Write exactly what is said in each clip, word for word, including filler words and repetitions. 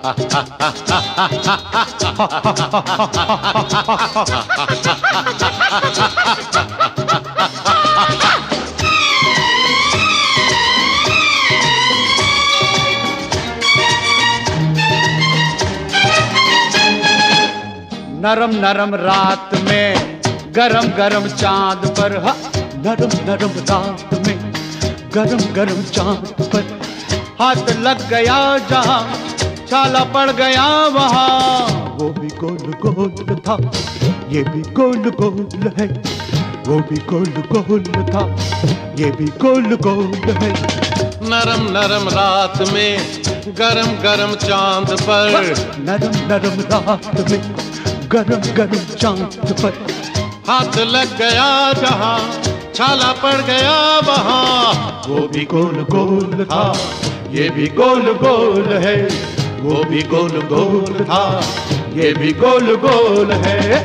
नरम नरम रात में गरम गरम चांद पर, हा नरम नरम रात में गरम गरम चांद पर हाथ लग गया जहां छाला पड़ गया वहां। वो भी गोल गोल था, ये भी गोल गोल है, वो भी गोल गोल था, ये भी गोल गोल है। नरम नरम रात में गरम गरम चांद पर, नरम नरम रात में गरम गरम चांद पर हाथ लग गया जहां छाला पड़ गया वहां। वो भी गोल गोल था, ये भी गोल गोल है, वो भी गोल गोल था, ये भी गोल गोल है।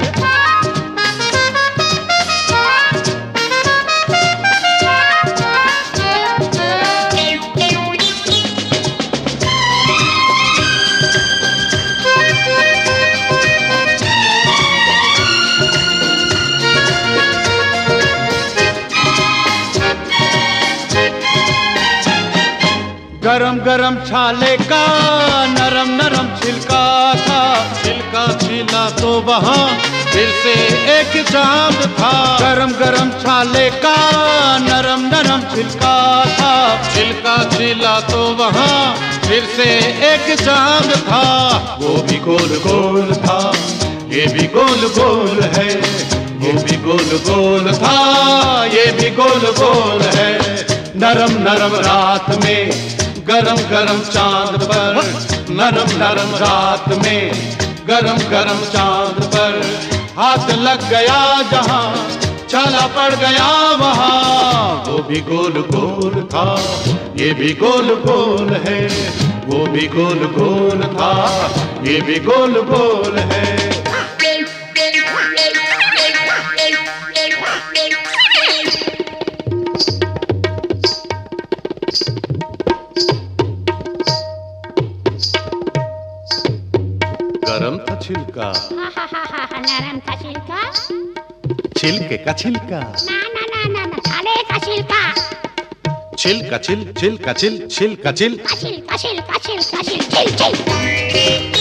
गरम गरम छाले का नरम नरम छिलका था, छिलका छिला तो वहां फिर से एक चांद था। गरम गरम छाले का नरम नरम छिलका था, छिलका छिला तो वहां फिर से एक चांद था। वो भी गोल गोल था, ये भी गोल गोल है, वो भी गोल गोल था, ये भी गोल गोल है। नरम नरम रात में गरम गरम चांद पर, नरम नरम रात में गरम गरम चांद पर हाथ लग गया जहां छाला पड़ गया वहां। वो भी गोल गोल था, ये भी गोल गोल है, वो भी गोल गोल था, ये भी गोल गोल है। गरम था छिलका, नरम था छिलका, छिलके का छिलका, ना ना ना ना ना छाले का छिलका, छिलका छिल छिलका छिल छिलका छिल छिलका छिलका छिलका छिल छिल छिल।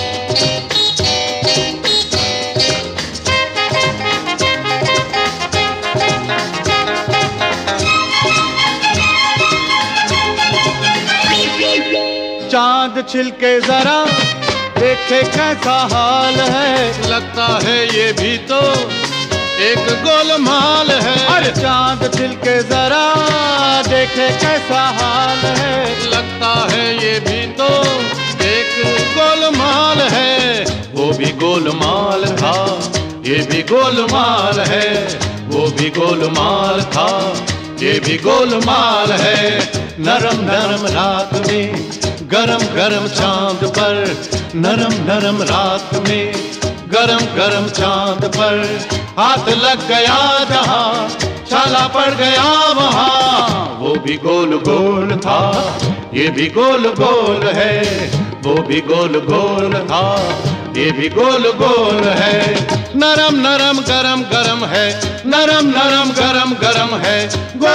चांद छिलके जरा देखे कैसा हाल है, लगता है ये भी तो एक गोलमाल है। अरे चांद छिलके जरा देखे कैसा हाल है, लगता है ये भी तो एक गोलमाल है। वो भी गोलमाल था, ये भी गोलमाल है, वो भी गोलमाल था, ये भी गोलमाल है। नरम नरम रात में गरम गरम चांद पर, नरम नरम रात में गरम गरम चांद पर हाथ लग गया जहां छाला पड़ गया वहां। वो भी गोल गोल था, ये भी गोल गोल है, वो भी गोल गोल था, ये भी गोल गोल है। नरम नरम गरम गरम है, नरम नरम गरम गरम है,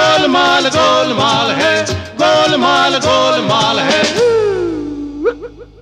गोलमाल गोलमाल है, गोलमाल गोलमाल है।